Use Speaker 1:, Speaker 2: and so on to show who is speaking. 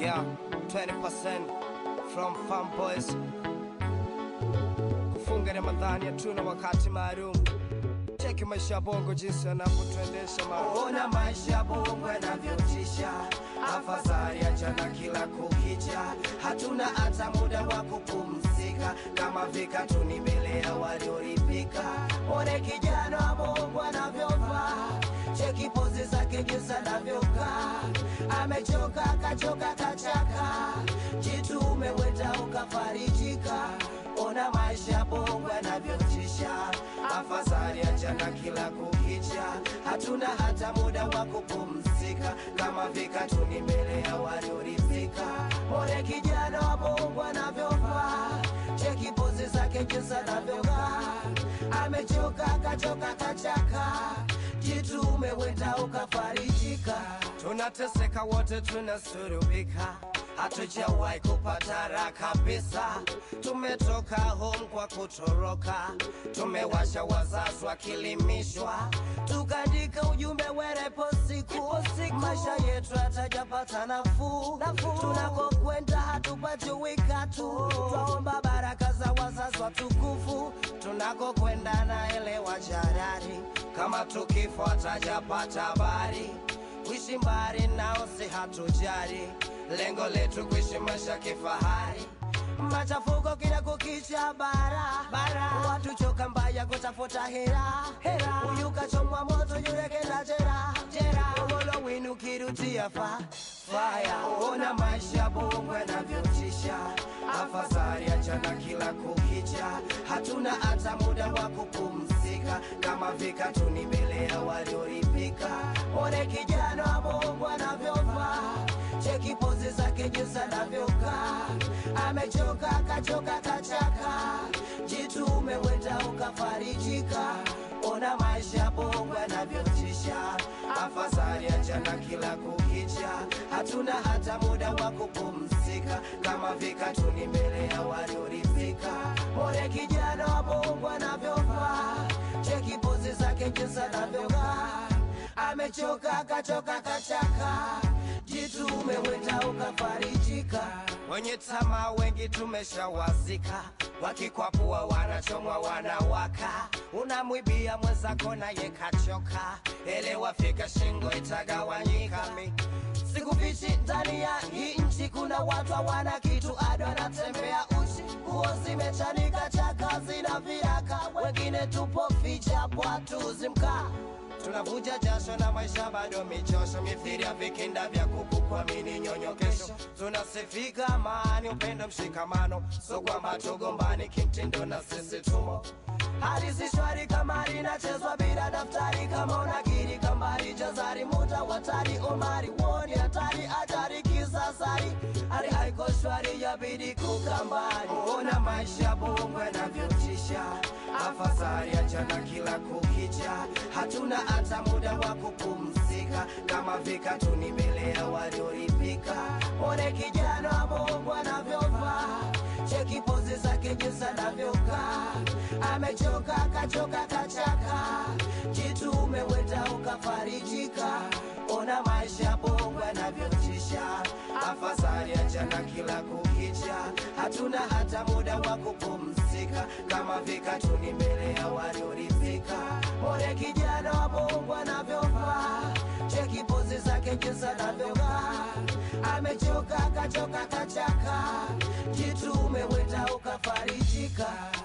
Speaker 1: Yeah, 20% from Farm Boys. Kufunga Ramadhani hatuna wakati maalum. Cheki maisha bongo jinsi yanavyotuendesha
Speaker 2: Ona maisha bongo yanavyotisha. Afadhali achana kila kukicha. Hatuna hata muda wa kupumzika. Kama vikatu ni mbele ya waliolipika. One kijana wa bongo anavyovaa. Cheki pozi zake jinsi anavyokaa. Amechoka kachoka kachaka. Jitu umeweta ukafarijika. Ona maisha bongo yanavyotisha. Afadhali achana kila kukicha. Hatuna hata muda wa kupumzika. Kama vikatu ni mbele ya waliolipika. One kijana wa bongo anavyovaa. Cheki pozi zake jinsi anavyokaa. Amechoka kachoka kachaka. Jitu umeweta ukafarijika.
Speaker 1: Tunateseka wote tunasurubika. Hatujawahi kupata raha kabisa. Tumetoka home kwa kutoroka. Tumewasha wazazi wakilimishwa.
Speaker 2: Tukandika ujumbe werepo siku. Maisha yetu hatajapata nafuu. Tunakokwenda hatupati wikatu. Twaomba baraka za wazazi watukufu.
Speaker 1: Tunakokwenda naelewa jarari. Kama tukifo hatajapata habari. Kuishi mbali nao si hatujari. Lengo letu kuishi maisha kifahari.
Speaker 2: Machafuko kila kukicha bara. Watu choka mbaya kutafuta hera. Huyu kachomwa moto yule kenda jera.
Speaker 1: Ugolo winu kirutia fire.
Speaker 2: Ona maisha bongo yanavyotisha.
Speaker 1: Afadhali achana kila kukicha.
Speaker 2: Hatuna hata muda wa kupumzika.
Speaker 1: Kama vikatu ni mbele ya waliolipika.
Speaker 2: One kijana wa bongo anavyovaa. Cheki pozi zake jinsi anavyokaa. Amechoka kachoka kachaka. Jitu umeweta ukafarijika. Ona maisha bongo yanavyotisha.
Speaker 1: Afadhali achana kila kukicha.
Speaker 2: Hatuna hata muda wa kupumzika.
Speaker 1: Kama vikatu ni mbele ya waliolipika.
Speaker 2: One kijana wa bongo anavyovaa. Cheki pozi zake jinsi anavyokaa. Amechoka kachoka kachaka. Jitu umeweta ukafarijika.
Speaker 1: Wenye tamaa wengi tumeshawazika. Wakikwapua wanachomwa wanawaka. Unamwibia mwenzako naye kachoka. Elewa fika shingo itagawanyika.
Speaker 2: Sikufichi ndani ya hii nchi kuna watu hawana kitu ado anatembea uchi. Nguo zimechanika chaka zina viraka. Wengine tupo ficha bwatu zimkaa.
Speaker 1: Tunavuja jasho na maisha bado michosho. Mithiri ya vikinda vya kuku kwa mini nyonyo kesho. Tunasifika amani upendo mshikamano. So kwa matugombani kimtindo na sisi tumo.
Speaker 2: Hali si shwari kama linachezwa bila daftari. Kama unakiri kambari jazari muta watari. Omari woni hatari ajari kisasari. Hali haiko shwari yabidi kukambari.
Speaker 1: Ona maisha bongo yanavyotisha. Afadhali achana kila kukicha. Hatuna hata muda wa kupumzika. Kama vikatu ni mbele ya waliolipika.
Speaker 2: One kijana wa bongo anavyovaa. Cheki pozi zake jinsi anavyokaa. Amechoka kachoka kachaka. Jitu umeweta ukafarijika. Ona maisha bongo yanavyotisha.
Speaker 1: Afadhali achana kila kukicha.
Speaker 2: Hatuna hata muda wa kupumzika.
Speaker 1: Kama vikatu ni mbele ya waliolipika.
Speaker 2: One kijana wa bongo anavyovaa. Cheki pozi zake jinsi anavyokaa. Amechoka kachoka kachaka. Jitu umeweta ukafarijika.